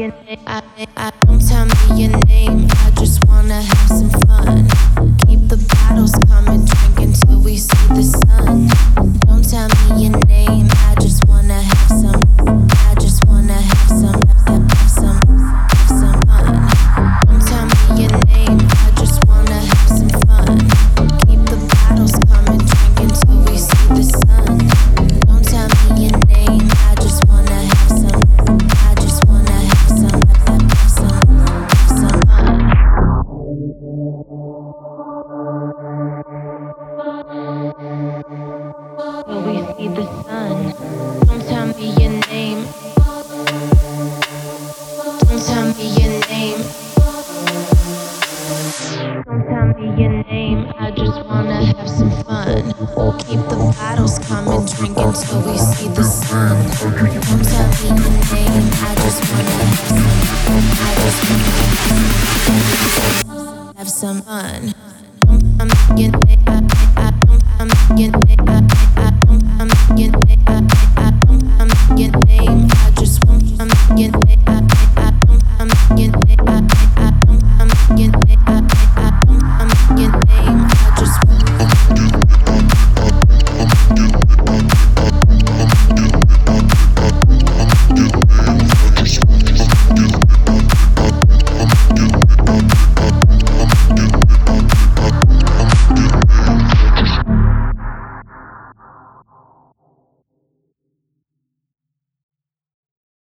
Don't tell me your name, I just wanna have some fun. Keep the bottles coming, drink until we see the sun. Don't tell me your name, I just wanna have some. I just wanna have some fun. Don't tell me your name, I just wanna have some fun. Keep the bottles coming, drink until we see the sun. Don't tell me your name, I just wanna have some. I just wanna have some fun. Till we see the sun. Don't tell me your name. Don't tell me your name. Don't tell me your name. I just wanna have some fun. Keep the bottles coming, drink until we see the sun. Don't tell me your name. I just wanna have some. I just wanna have some fun. Don't tell me your name. Don't tell me your name. Don't tell me your name. Don't tell me your name. I just won't tell me your name.